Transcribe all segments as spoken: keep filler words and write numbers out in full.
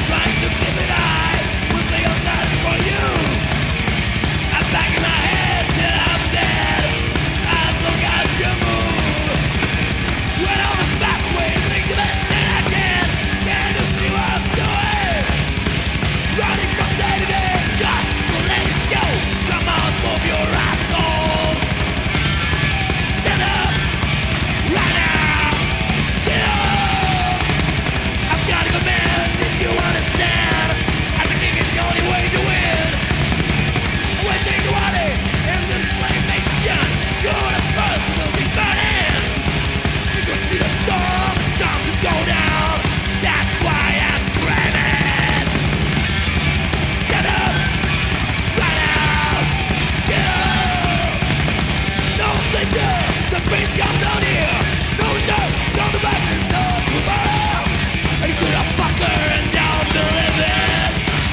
trying to keep it high with the not for you. I'm banging my head till I'm dead, as long as you move. When all the fast ways think the best that I can, can you see what I'm doing? Running from day to day, just to let it go. Come on, move your asshole. Stand up, right now, get up. I've got a command if you understand. I think it's the only way to win. Waiting to want it in the inflammation. You're the first will be burning. You can see the storm, time to go down. That's why I'm screaming. Stand up, right now, get up. No danger, the pain's come down here. No return, down the back, there's no tomorrow. And you could have fucker and down the living.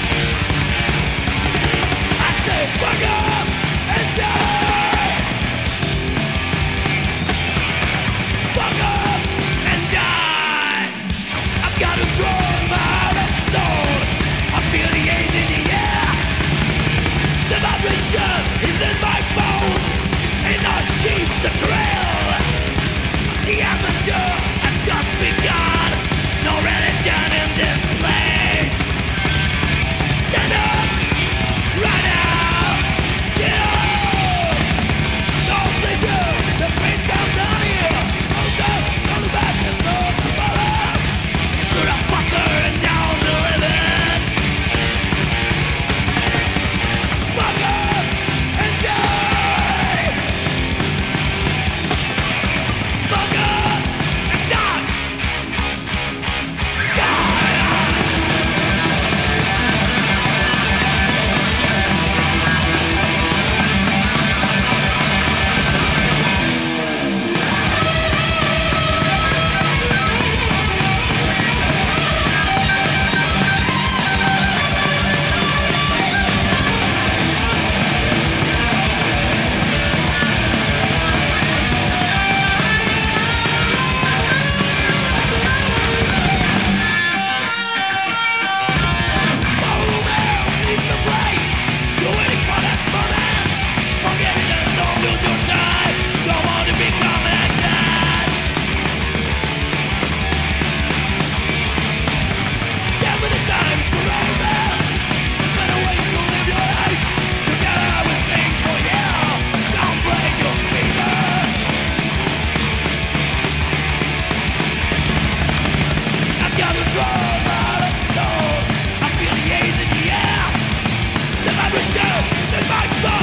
I say fuck up and die. Fuck up and die. I've got a throne, my heart of stone. I feel the hate in the air. The vibration is in my bones. And us keeps the trail. The amateur has just begun. No religion in this place. Stand up, right now, get up. No danger, the pain's come down here. Oh no, on the back, there's no tomorrow. You're a fucker and down the living. Fuck up and die. Fuck up and die. My